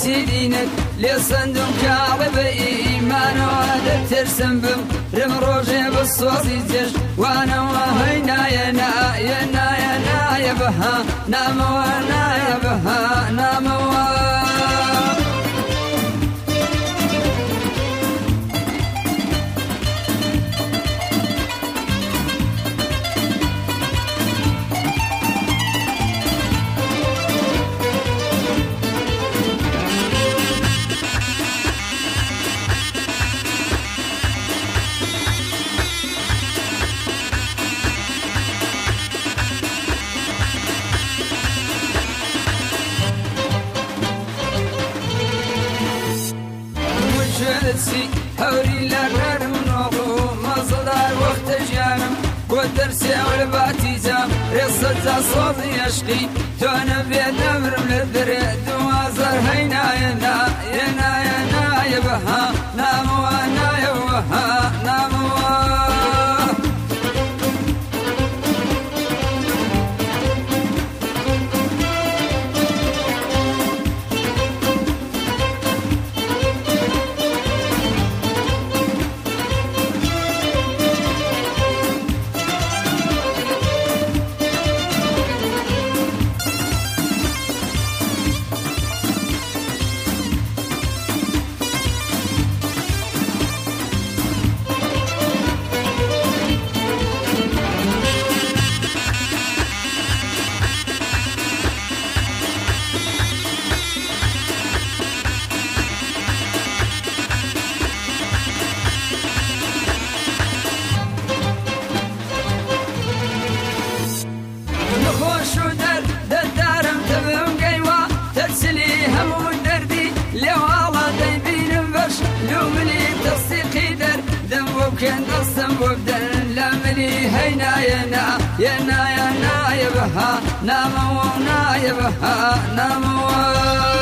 بوتی دینت لێ سندم کاڵێ بە ئیمانەوە دەترسم بم رم ڕۆژێ بسۆزی جێش وانەوە هەی نایە نایە نایە نایە بەها نامەوە نایە بەها نامەوە هوري لرم نوغو مزدار وقت جانم ودرسي والباتي جام رصد صوتي يشقي تونا بيد نمرم للدري دوازر هينا ينا ينا ينا يبها ناموا نايوها ناموا كان نصم وبدل لملي هينا ينا ينا ينا يبها ناموا نايبها ناموا